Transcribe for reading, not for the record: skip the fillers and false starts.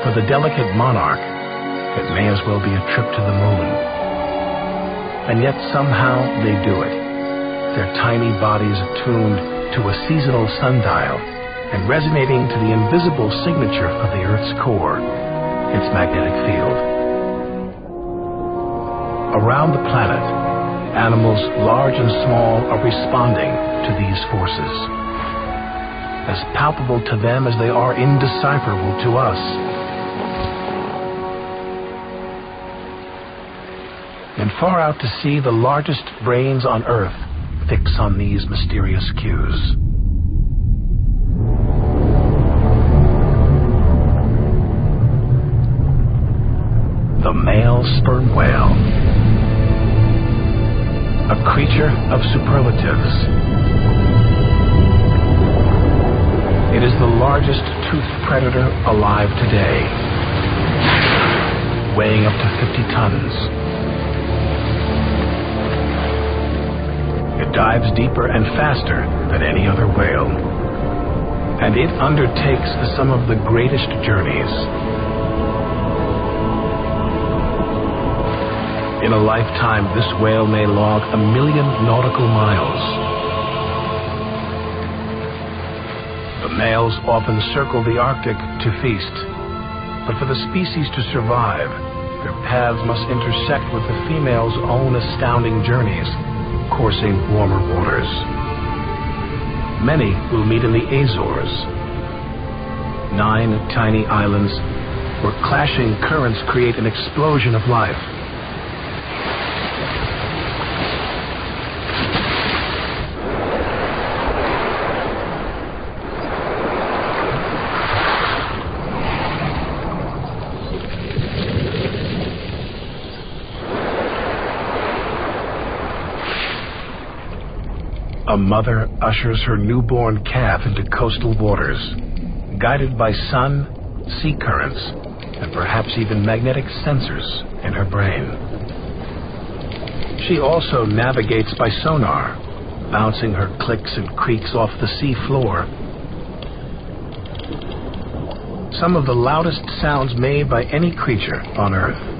For the delicate monarch, it may as well be a trip to the moon. And yet somehow they do it, their tiny bodies attuned to a seasonal sundial and resonating to the invisible signature of the Earth's core, its magnetic field. Around the planet, animals large and small are responding to these forces, as palpable to them as they are indecipherable to us. And far out to sea, the largest brains on Earth fix on these mysterious cues. The male sperm whale, a creature of superlatives. It is the largest toothed predator alive today, weighing up to 50 tons. It dives deeper and faster than any other whale, and it undertakes some of the greatest journeys. In a lifetime, this whale may log 1 million nautical miles. The males often circle the Arctic to feast, but for the species to survive, their paths must intersect with the female's own astounding journeys, coursing warmer waters. Many will meet in the Azores, 9 tiny islands where clashing currents create an explosion of life. A mother ushers her newborn calf into coastal waters, guided by sun, sea currents, and perhaps even magnetic sensors in her brain. She also navigates by sonar, bouncing her clicks and creaks off the sea floor. Some of the loudest sounds made by any creature on Earth.